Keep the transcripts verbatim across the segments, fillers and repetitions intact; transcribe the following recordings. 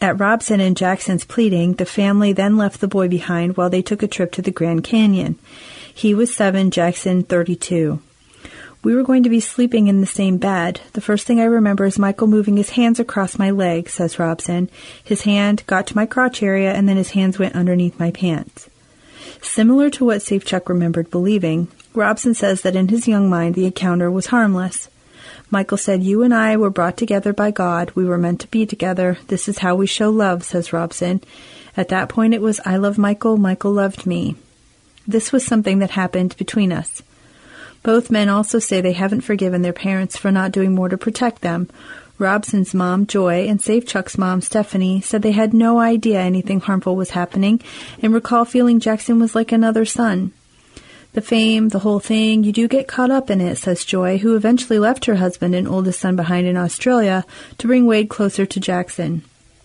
At Robson and Jackson's pleading, the family then left the boy behind while they took a trip to the Grand Canyon. He was seven, Jackson thirty-two. We were going to be sleeping in the same bed. The first thing I remember is Michael moving his hands across my legs, says Robson. His hand got to my crotch area, and then his hands went underneath my pants. Similar to what Safechuck remembered believing, Robson says that in his young mind the encounter was harmless. Michael said, "You and I were brought together by God. We were meant to be together. This is how we show love," says Robson. At that point it was, "I love Michael, Michael loved me." This was something that happened between us. Both men also say they haven't forgiven their parents for not doing more to protect them. Robson's mom, Joy, and Safechuck's mom, Stephanie, said they had no idea anything harmful was happening and recall feeling Jackson was like another son. The fame, the whole thing, you do get caught up in it, says Joy, who eventually left her husband and oldest son behind in Australia to bring Wade closer to Jackson.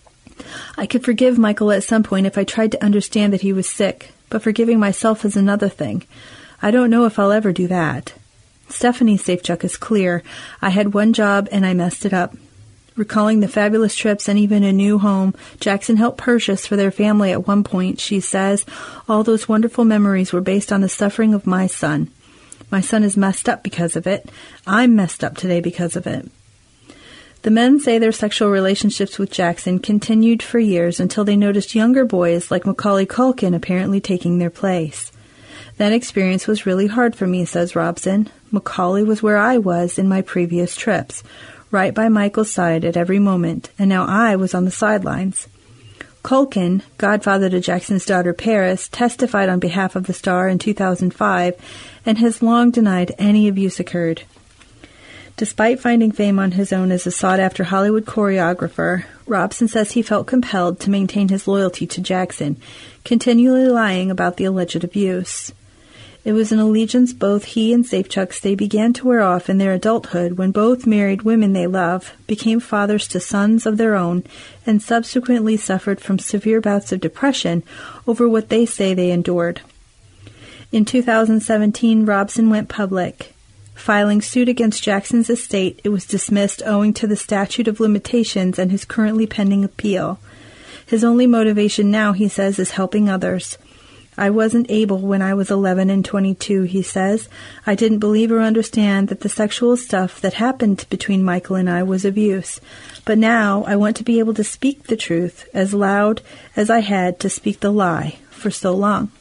"I could forgive Michael at some point if I tried to understand that he was sick, but forgiving myself is another thing. I don't know if I'll ever do that." Stephanie Safechuck is clear. "I had one job and I messed it up." Recalling the fabulous trips and even a new home Jackson helped purchase for their family at one point, she says, "All those wonderful memories were based on the suffering of my son. My son is messed up because of it. I'm messed up today because of it." The men say their sexual relationships with Jackson continued for years until they noticed younger boys like Macaulay Culkin apparently taking their place. "That experience was really hard for me," says Robson. "Macaulay was where I was in my previous trips, right by Michael's side at every moment, and now I was on the sidelines." Culkin, godfather to Jackson's daughter Paris, testified on behalf of the Star in two thousand five and has long denied any abuse occurred. Despite finding fame on his own as a sought-after Hollywood choreographer, Robson says he felt compelled to maintain his loyalty to Jackson, continually lying about the alleged abuse. It was an allegiance both he and Safechuck say began to wear off in their adulthood when both married women they love, became fathers to sons of their own, and subsequently suffered from severe bouts of depression over what they say they endured. In two thousand seventeen, Robson went public. Filing suit against Jackson's estate, it was dismissed owing to the statute of limitations and his currently pending appeal. His only motivation now, he says, is helping others. "I wasn't able when I was eleven and twenty-two, he says. "I didn't believe or understand that the sexual stuff that happened between Michael and I was abuse. But now I want to be able to speak the truth as loud as I had to speak the lie for so long."